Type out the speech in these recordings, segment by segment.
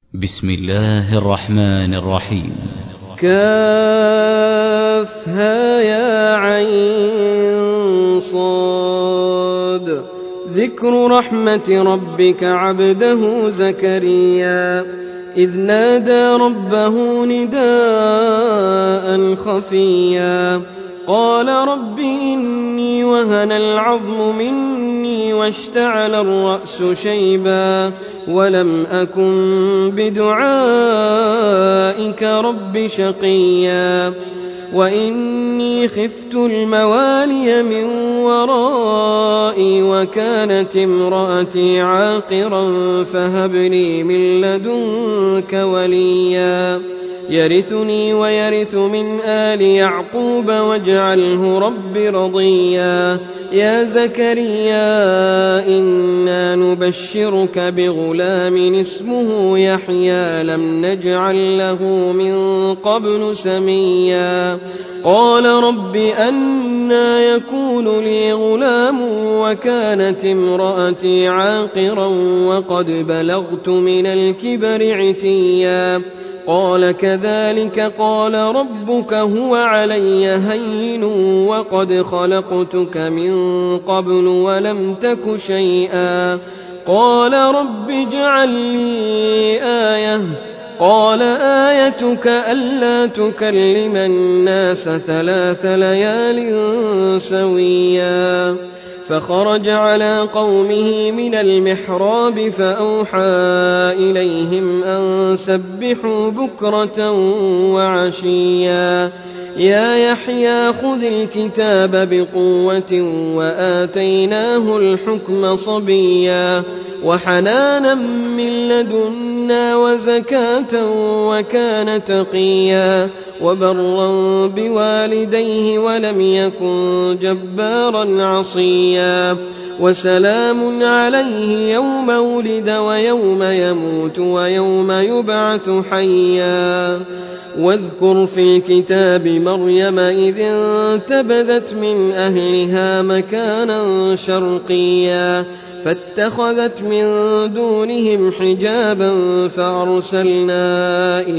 بسم الله الرحمن الرحيم. كافها يا عين صاد. ذكر رحمة ربك عبده زكريا إذ نادى ربه نداء خفيا قال رب إني وهن العظم مني واشتعل الرأس شيبا ولم أكن بدعائك رب شقيا وإني خفت الموالي من ورائي وكانت امرأتي عاقرا فهب لي من لدنك وليا يرثني ويرث من آل يعقوب واجعله رب رضيا يا زكريا إنا نبشرك بغلام اسمه يحيى لم نجعل له من قبل سميا قال رب أنى يكون لي غلام وكانت امرأتي عاقرا وقد بلغت من الكبر عتيا قال كذلك قال ربك هو علي هين وقد خلقتك من قبل ولم تك شيئا قال رب اجعل لي آية قال آيتك ألا تكلم الناس 3 ليال سويا فخرج على قومه من المحراب فأوحى إليهم أن سبحوا بكرة وعشيا يا يحيى خذ الكتاب بقوة وآتيناه الحكم صبيا وحنانا من لدنا وزكاة وكان تقيا وبرا بوالديه ولم يكن جبارا عصيا وسلام عليه يوم ولد ويوم يموت ويوم يبعث حيا واذكر في الكتاب مريم إذ انتبذت من أهلها مكانا شرقيا فاتخذت من دونهم حجابا فأرسلنا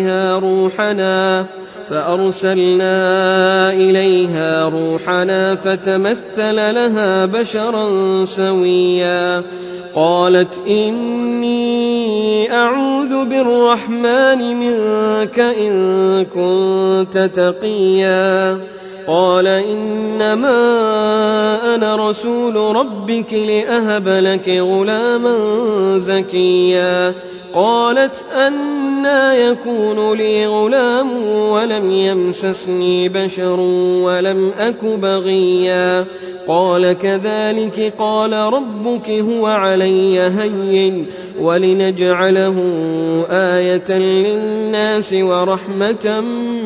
إليها روحنا فتمثل لها بشرا سويا قالت إني أعوذ بالرحمن منك إن كنت تقيا قال إنما أنا رسول ربك لأهب لك غلاما زكيا قالت أنى يكون لي غلام ولم يمسسني بشر ولم أك بغيا قال كذلك قال ربك هو علي هين ولنجعله آية للناس ورحمة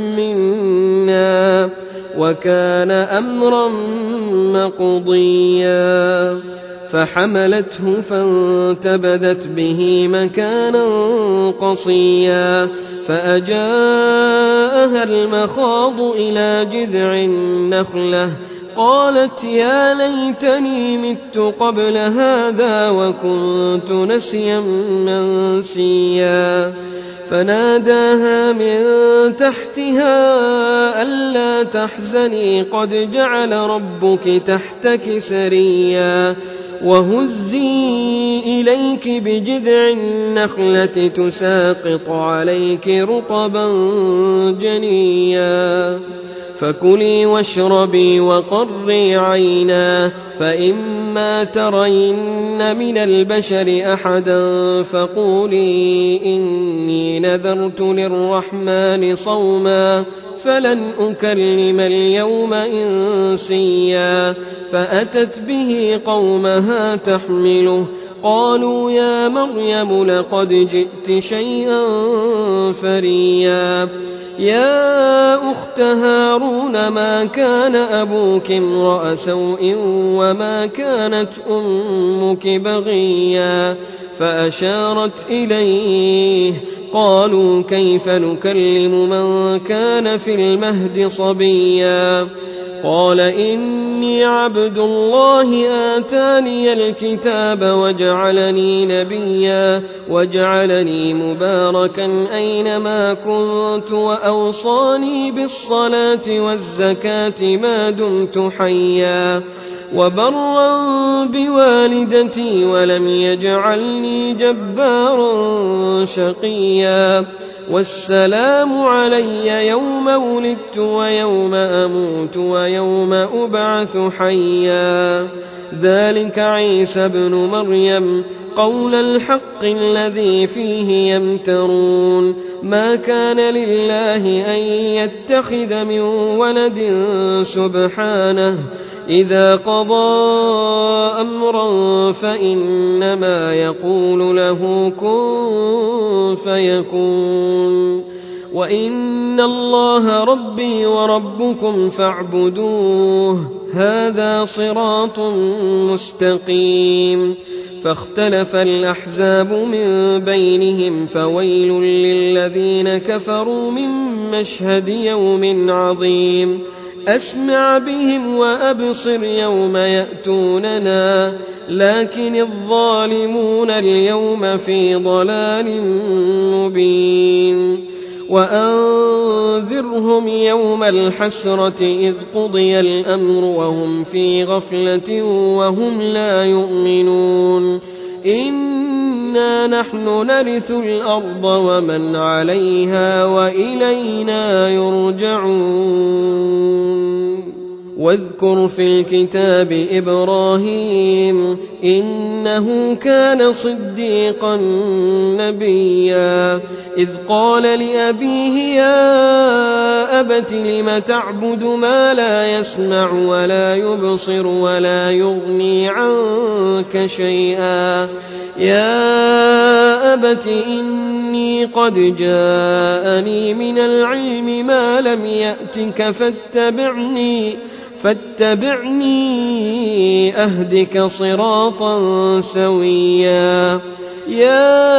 منا وكان أمرا مقضيا فحملته فانتبذت به مكانا قصيا فأجاءها المخاض إلى جذع النخلة قالت يا ليتني مت قبل هذا وكنت نسيا منسيا فناداها من تحتها ألا تحزني قد جعل ربك تحتك سريا وهزي إليك بجذع النخلة تساقط عليك رطبا جنيا فكلي واشربي وقري عينا فإما ترين من البشر أحدا فقولي إني نذرت للرحمن صوما فلن أكلم اليوم إنسيا فأتت به قومها تحمله قالوا يا مريم لقد جئت شيئا فريا يا أخت هارون ما كان أبوك امرأ سوء وما كانت أمك بغيا فأشارت إليه قالوا كيف نكلم من كان في المهد صبيا قال إني عبد الله آتاني الكتاب وجعلني نبيا وجعلني مباركا أينما كنت وأوصاني بالصلاة والزكاة ما دمت حيا وبرا بوالدتي ولم يجعلني جبارا شقيا والسلام علي يوم ولدت ويوم أموت ويوم أبعث حيا ذلك عيسى بن مريم قول الحق الذي فيه يمترون ما كان لله أن يتخذ من ولد سبحانه إذا قضى أمرا فإنما يقول له كن فيكون وإن الله ربي وربكم فاعبدوه هذا صراط مستقيم فاختلف الأحزاب من بينهم فويل للذين كفروا من مشهد يوم عظيم أسمع بهم وأبصر يوم يأتوننا لكن الظالمون اليوم في ضلال مبين وأنذرهم يوم الحسرة إذ قضي الأمر وهم في غفلة وهم لا يؤمنون إنا نحن نرث الأرض ومن عليها وإلينا يرجعون واذكر في الكتاب إبراهيم إنه كان صديقا نبيا إذ قال لأبيه يا أبت لم تعبد ما لا يسمع ولا يبصر ولا يغني عنك شيئا يا أبت إني قد جاءني من العلم ما لم يأتك فاتبعني أهدك صراطا سويا يا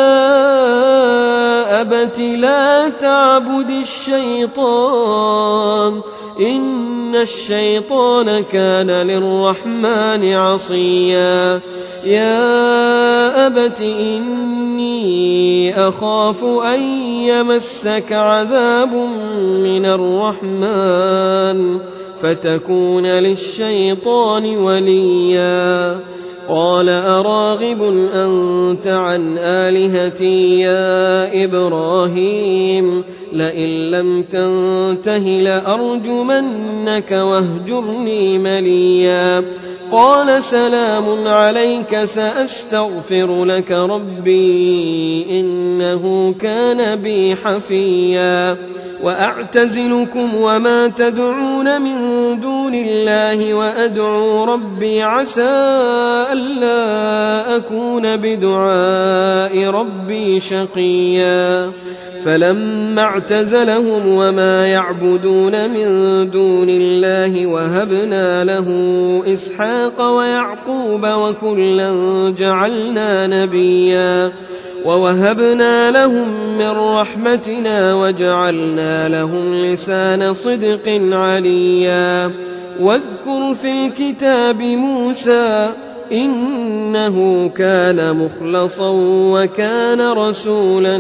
أبت لا تعبد الشيطان إن الشيطان كان للرحمن عصيا يا أبت إني أخاف أن يمسك عذاب من الرحمن فتكون للشيطان وليا قال أراغب أنت عن آلهتي يا إبراهيم لئن لم تنته لأرجمنك واهجرني مليا قال سلام عليك سأستغفر لك ربي إنه كان بي حفيا وأعتزلكم وما تدعون من دون الله وأدعو ربي عسى ألا أكون بدعاء ربي شقيا فلما اعتزلهم وما يعبدون من دون الله وهبنا له إسحاق ويعقوب وكلا جعلنا نبيا ووهبنا لهم من رحمتنا وجعلنا لهم لسان صدق عليا واذكر في الكتاب موسى إنه كان مخلصا وكان رسولا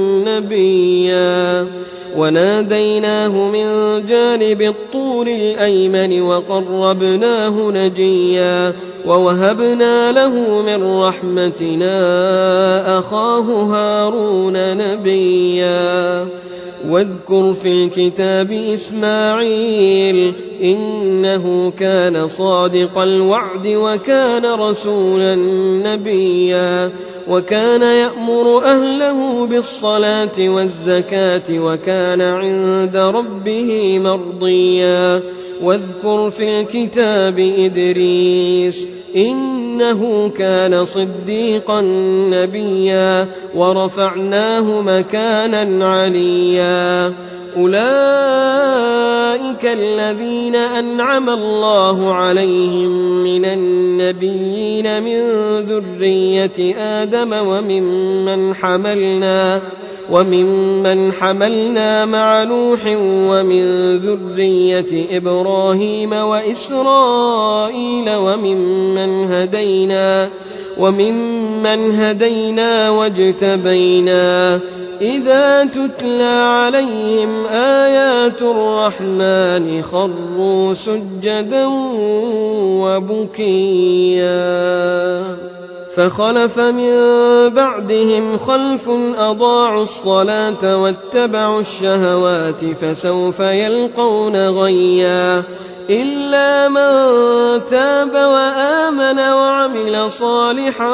نبيا وناديناه من جانب الطور الأيمن وقربناه نجيا ووهبنا له من رحمتنا أخاه هارون نبيا واذكر في الكتاب إسماعيل إنه كان صادق الوعد وكان رسولا نبيا وكان يأمر أهله بالصلاة والزكاة وكان عند ربه مرضيا واذكر في الكتاب إدريس إنه كان صديقا نبيا ورفعناه مكانا عليا أولئك الذين أنعم الله عليهم من النبيين من ذرية آدم وممن حملنا مع نوح ومن ذرية إبراهيم وإسرائيل وممن هدينا واجتبينا إذا تتلى عليهم آيات الرحمن خروا سجدا وبكيا فخلف من بعدهم خلف أضاعوا الصلاة واتبعوا الشهوات فسوف يلقون غيا إلا من تاب وآمن وعمل صالحا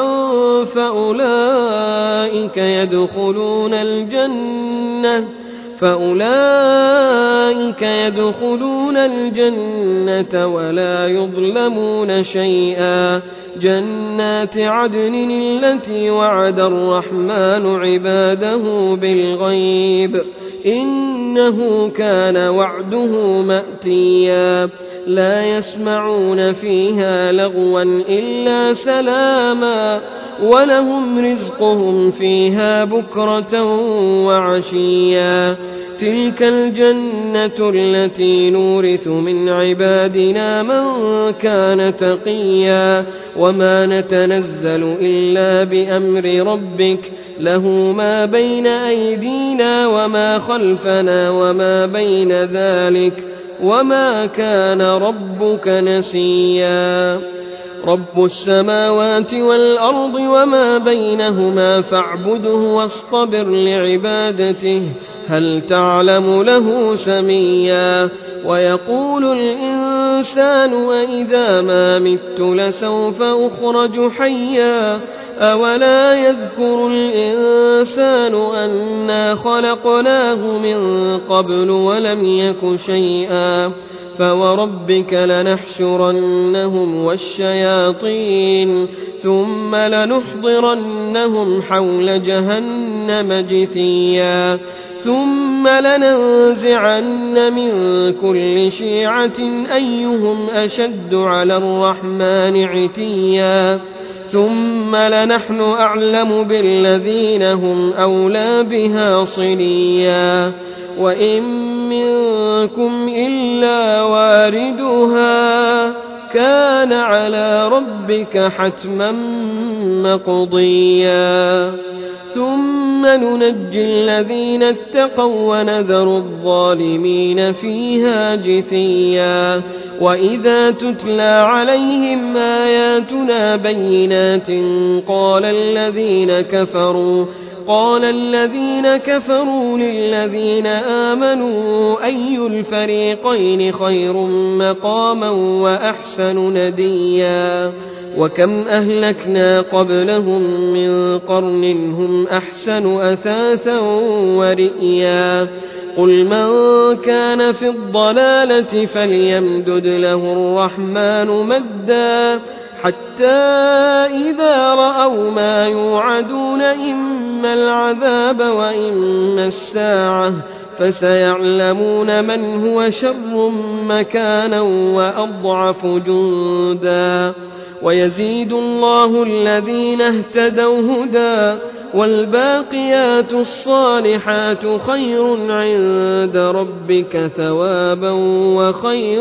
فأولئك يدخلون الجنة ولا يظلمون شيئا جنات عدن التي وعد الرحمن عباده بالغيب إنه كان وعده مأتيا لا يسمعون فيها لغوا إلا سلاما ولهم رزقهم فيها بكرة وعشيا تلك الجنة التي نورث من عبادنا من كان تقيا وما نتنزل إلا بأمر ربك له ما بين أيدينا وما خلفنا وما بين ذلك وما كان ربك نسيا رب السماوات والأرض وما بينهما فاعبده واصطبر لعبادته هل تعلم له سميا ويقول الإنسان وإذا ما مت لسوف أخرج حيا أولا يذكر الإنسان أنا خلقناه من قبل ولم يك شيئا فوربك لنحشرنهم والشياطين ثم لنحضرنهم حول جهنم جثيا ثم لننزعن من كل شيعة أيهم أشد على الرحمن عتيا ثم لنحن أعلم بالذين هم أولى بها صليا وإن منكم إلا واردها كان على ربك حتما مقضيا ثم ننجي الذين اتقوا ونذر الظالمين فيها جثيا وإذا تتلى عليهم آياتنا بينات قال الذين كفروا للذين آمنوا أي الفريقين خير مقاما وأحسن نديا وكم أهلكنا قبلهم من قرن هم أحسن أثاثا ورئيا قل من كان في الضلالة فليمدد له الرحمن مدا حتى إذا رأوا ما يوعدون إما العذاب وإما الساعة فسيعلمون من هو شر مكانا وأضعف جندا ويزيد الله الذين اهتدوا هدى والباقيات الصالحات خير عند ربك ثوابا وخير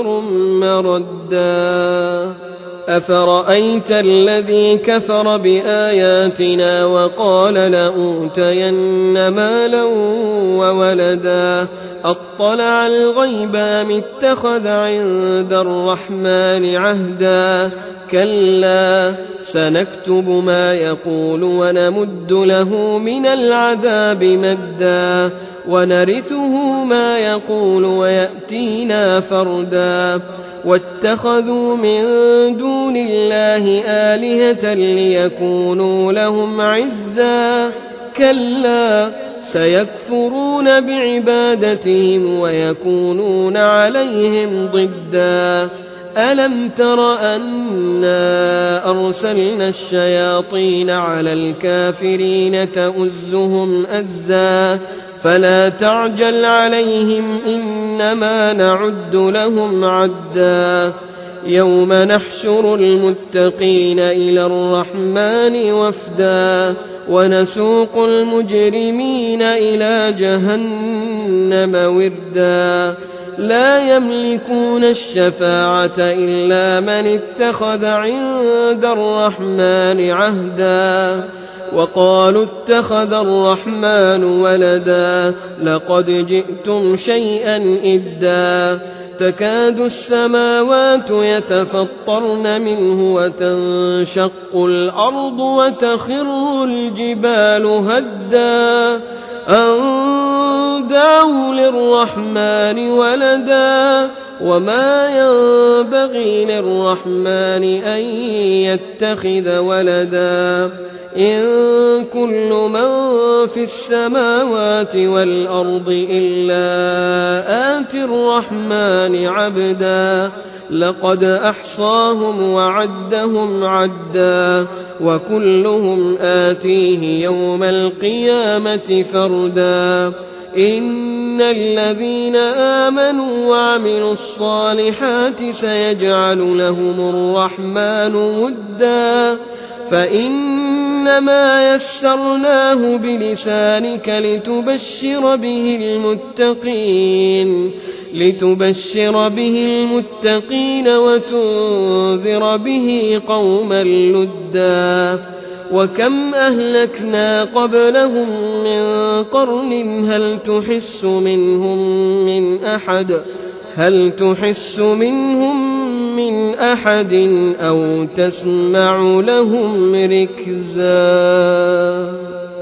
مردا أفرأيت الذي كفر بآياتنا وقال لأوتين مالا وولدا أطلع الغيب أم اتخذ عند الرحمن عهدا كلا سنكتب ما يقول ونمد له من العذاب مدا ونرثه ما يقول ويأتينا فردا واتخذوا من دون الله آلهة ليكونوا لهم عزا كلا سيكفرون بعبادتهم ويكونون عليهم ضدا ألم تر أنا أرسلنا الشياطين على الكافرين تؤزهم أزا فلا تعجل عليهم إنما نعد لهم عدا يوم نحشر المتقين إلى الرحمن وفدا ونسوق المجرمين إلى جهنم وردا لا يملكون الشفاعة إلا من اتخذ عند الرحمن عهدا وقالوا اتخذ الرحمن ولدا لقد جئتم شيئا إدا تكاد السماوات يتفطرن منه وتنشق الأرض وتخر الجبال هدا أن دعوا للرحمن ولدا وما ينبغي للرحمن أن يتخذ ولدا إن كل من في السماوات والأرض إلا آتي الرحمن عبدا لقد أحصاهم وعدهم عدا وكلهم آتيه يوم القيامة فردا إن الذين آمنوا وعملوا الصالحات سيجعل لهم الرحمن ودا فإنما يسرناه بلسانك لتبشر به المتقين وتنذر به قوما لدا وكم أهلكنا قبلهم من قرن هل تحس منهم من أحد أو تسمع لهم ركزا.